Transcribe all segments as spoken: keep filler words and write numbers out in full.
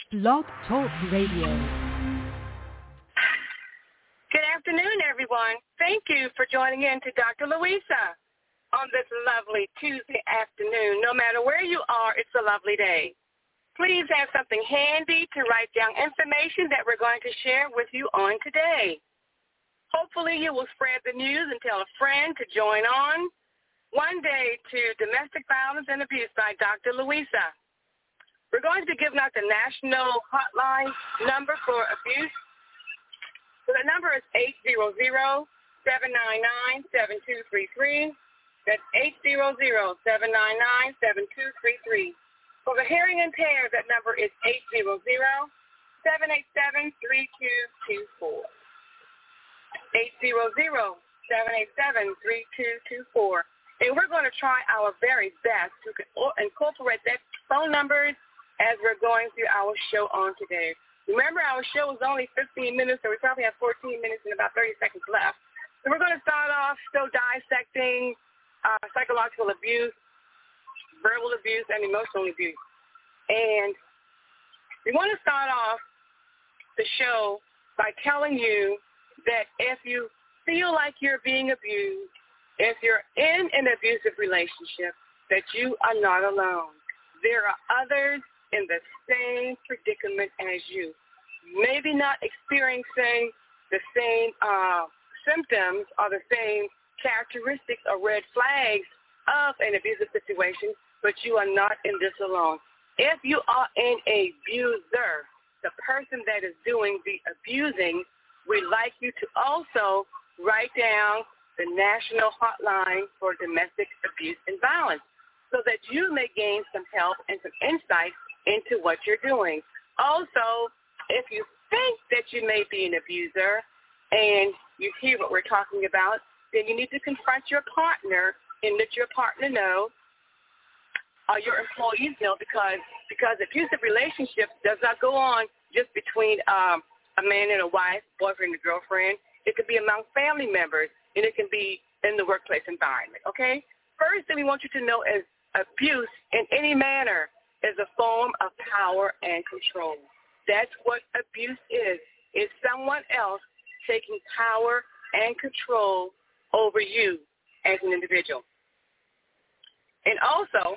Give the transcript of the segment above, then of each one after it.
Blog Talk Radio. Good afternoon, everyone. Thank you for joining in to Doctor Louisa on this lovely Tuesday afternoon. No matter where you are, it's a lovely day. Please have something handy to write down information that we're going to share with you on today. Hopefully you will spread the news and tell a friend to join on. One day to Domestic Violence and Abuse by Doctor Louisa. We're going to be giving out the national hotline number for abuse. So the number is eight hundred, seven nine nine, seven two three three. That's eight hundred, seven nine nine, seven two three three. For the hearing impaired, that number is eight hundred, seven eight seven, three two two four. eight hundred, seven eight seven, three two two four. And we're going to try our very best to incorporate that phone numbers as we're going through our show on today. Remember, our show is only fifteen minutes, so we probably have fourteen minutes and about thirty seconds left. So we're going to start off still dissecting uh, psychological abuse, verbal abuse, and emotional abuse. And we want to start off the show by telling you that if you feel like you're being abused, if you're in an abusive relationship, that you are not alone. There are others in the same predicament as you. Maybe not experiencing the same uh, symptoms or the same characteristics or red flags of an abusive situation, but you are not in this alone. If you are an abuser, the person that is doing the abusing, we'd like you to also write down the national hotline for domestic abuse and violence so that you may gain some help and some insight into what you're doing. Also, if you think that you may be an abuser and you hear what we're talking about, then you need to confront your partner and let your partner know or your employees know because because abusive relationships does not go on just between um, a man and a wife, boyfriend and girlfriend. It could be among family members, and it can be in the workplace environment, okay? First thing we want you to know is abuse in any manner is a form of power and control. That's what abuse is. It's someone else taking power and control over you as an individual. And also,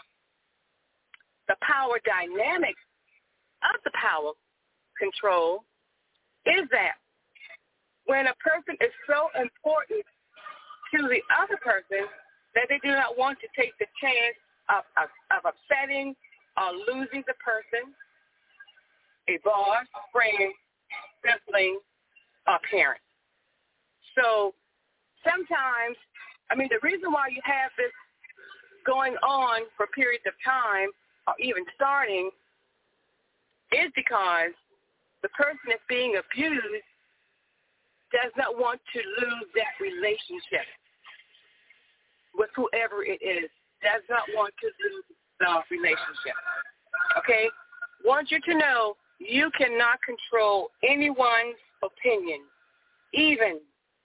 the power dynamics of the power control is that when a person is so important to the other person that they do not want to take the chance of, of, of upsetting or losing the person, a boss, friend, sibling, or parent. So sometimes, I mean, the reason why you have this going on for periods of time or even starting is because the person that's being abused does not want to lose that relationship with whoever it is, does not want to lose the relationship, okay? Want you to know you cannot control anyone's opinion, even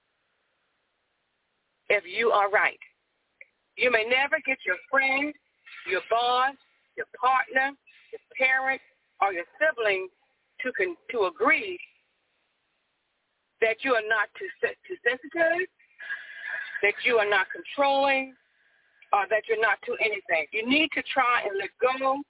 if you are right. You may never get your friend, your boss, your partner, your parent, or your sibling to con- to agree that you are not too, too sensitive, that you are not controlling, or that you're not too anything. You need to try and let go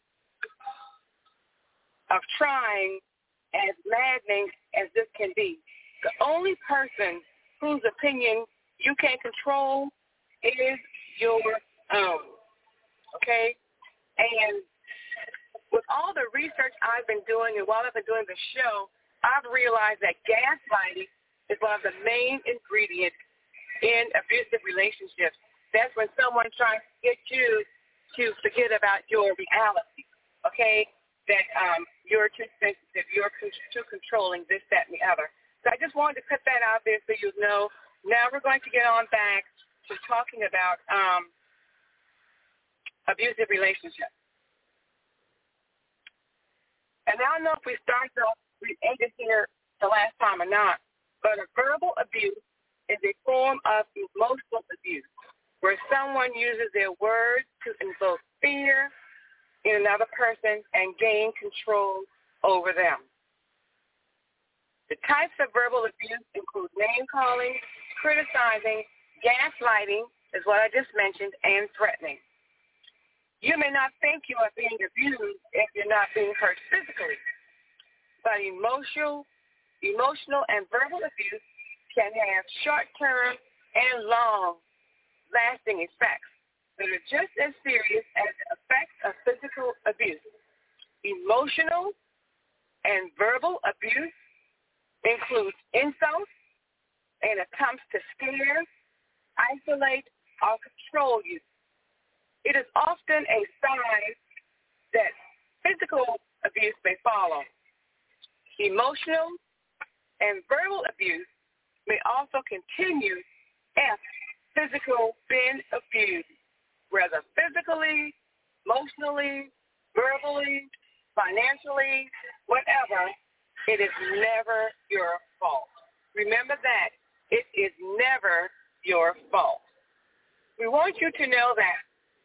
of trying, as maddening as this can be. The only person whose opinion you can control is your own, okay? And with all the research I've been doing and while I've been doing the show, I've realized that gaslighting is one of the main ingredients in abusive relationships. That's when someone tries to get you to forget about your reality, okay, that um, you're too sensitive, you're con- too controlling, this, that, and the other. So I just wanted to put that out there so you know. Now we're going to get on back to talking about um, abusive relationships. And I don't know if we started off, we ended here the last time or not, but a verbal abuse is a form of emotional abuse where someone uses their words to invoke fear in another person and gain control over them. The types of verbal abuse include name-calling, criticizing, gaslighting, is what I just mentioned, and threatening. You may not think you are being abused if you're not being hurt physically, but emotional, emotional and verbal abuse can have short-term and long-lasting effects that are just as serious as the effects of physical abuse. Emotional and verbal abuse includes insults and attempts to scare, isolate, or control you. It is often a sign that physical abuse may follow. Emotional and verbal abuse may also continue if physical been abused, whether physically, emotionally, verbally, financially, whatever. It is never your fault. Remember that. It is never your fault. We want you to know that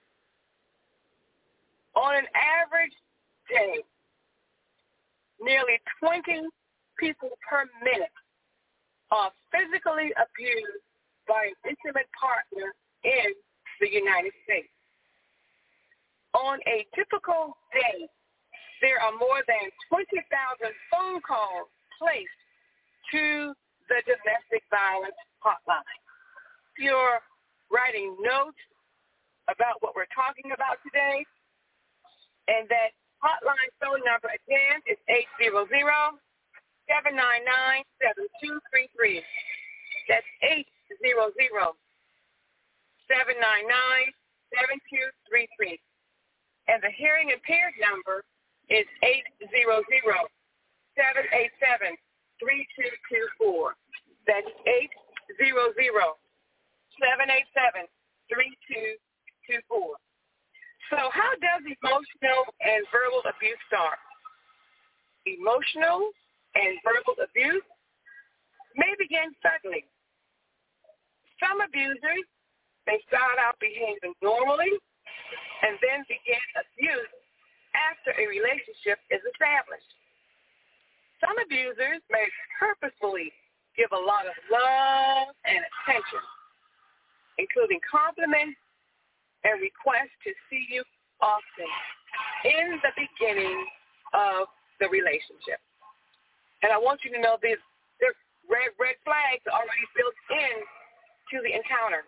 on an average day, nearly twenty people per minute are physically abused by an intimate partner in the United States. On a typical day, there are more than twenty thousand phone calls placed to the domestic violence hotline. If you're writing notes about what we're talking about today, and that hotline phone number again is eight hundred, seven nine nine, seven two three three. That's eight hundred, seven nine nine, seven two three three. And the hearing impaired number is eight hundred, seven eight seven, three two two four. That's eight hundred, seven eight seven, three two two four. So how does emotional and verbal abuse start? Emotional and verbal abuse may begin suddenly. Some abusers may start out behaving normally and then begin abuse after a relationship is established. Some abusers may purposefully give a lot of love and attention, including compliments and requests to see you often in the beginning of the relationship. And I want you to know these red, red flags are already built in to the encounter.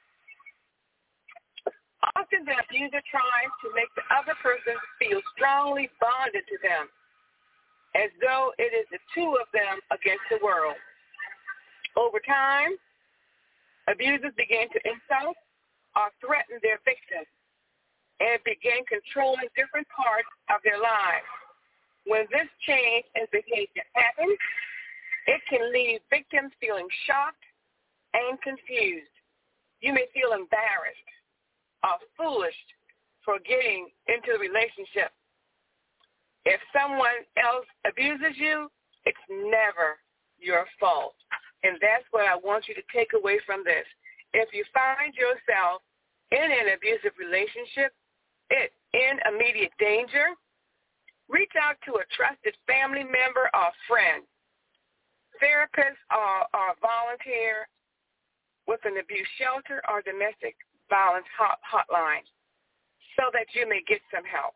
Often the abuser tries to make the other person feel strongly bonded to them, as though it is the two of them against the world. Over time, abusers begin to insult or threaten their victims and begin controlling different parts of their lives. When this change in behavior happens, it can leave victims feeling shocked and confused. You may feel embarrassed or foolish for getting into the relationship. If someone else abuses you, it's never your fault. And that's what I want you to take away from this. If you find yourself in an abusive relationship, it, in immediate danger, reach out to a trusted family member or friend, therapist, or, or volunteer with an abuse shelter or domestic violence hot, hotline so that you may get some help.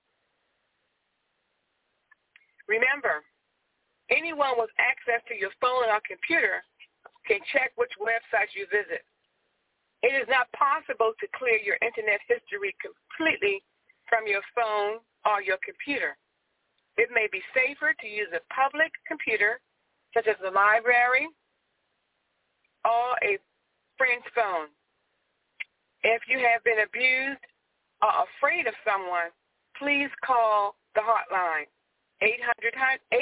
Remember, anyone with access to your phone or computer can check which websites you visit. It is not possible to clear your internet history completely from your phone or your computer. It may be safer to use a public computer, such as the library or a friend's phone. If you have been abused or afraid of someone, please call the hotline, eight hundred,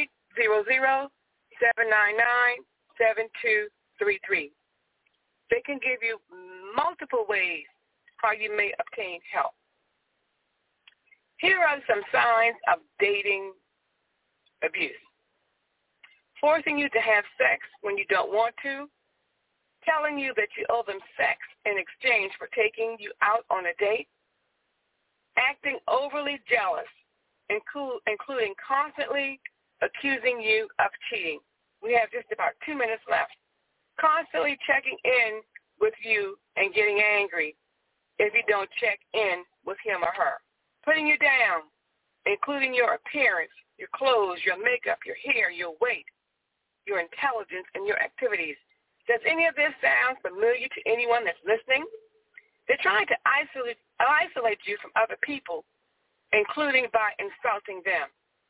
seven nine nine, seven two three three. They can give you multiple ways how you may obtain help. Here are some signs of dating abuse. Forcing you to have sex when you don't want to, telling you that you owe them sex in exchange for taking you out on a date, acting overly jealous, include, including constantly accusing you of cheating. We have just about two minutes left. Constantly checking in with you and getting angry if you don't check in with him or her. Putting you down, including your appearance, your clothes, your makeup, your hair, your weight, your intelligence, and your activities. Does any of this sound familiar to anyone that's listening? They're trying to isolate, isolate you from other people, including by insulting them.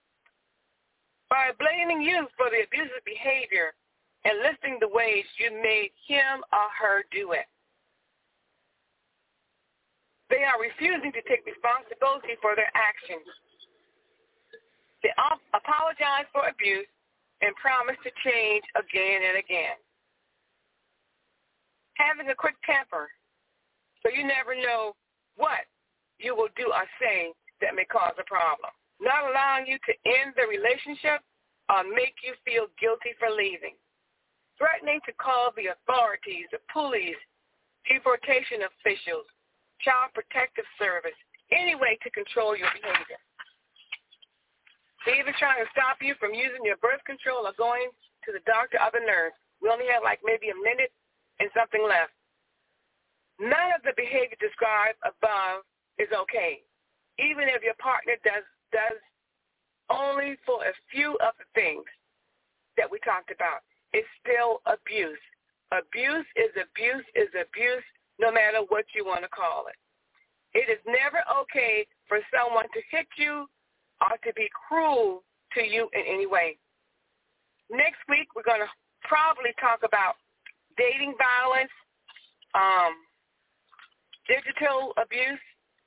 By blaming you for the abusive behavior and listing the ways you made him or her do it. They are refusing to take responsibility for their actions. They apologize for abuse and promise to change again and again. Having a quick temper, so you never know what you will do or say that may cause a problem. Not allowing you to end the relationship or make you feel guilty for leaving. Threatening to call the authorities, the police, deportation officials, child protective service, any way to control your behavior. They even trying to stop you from using your birth control or going to the doctor or the nurse. We only have like maybe a minute and something left. None of the behavior described above is okay, even if your partner does does only for a few of the things that we talked about. It's still abuse. Abuse is abuse is abuse, no matter what you want to call it. It is never okay for someone to hit you or to be cruel to you in any way. Next week, we're going to probably talk about dating violence, um, digital abuse,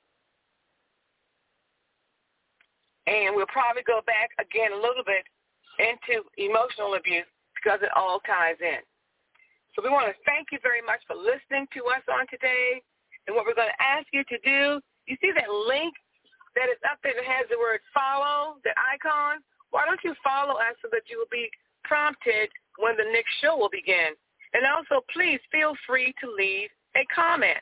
and we'll probably go back again a little bit into emotional abuse because it all ties in. So we want to thank you very much for listening to us on today. And what we're going to ask you to do, you see that link that is up there that has the word follow, the icon? Why don't you follow us so that you will be prompted when the next show will begin? And also, please feel free to leave a comment.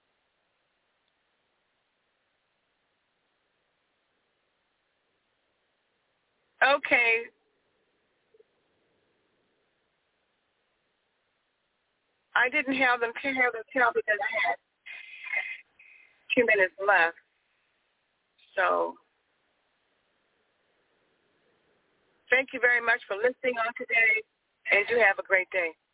Okay. I didn't have them to have them tell because I had two minutes left. So thank you very much for listening on today, and you have a great day.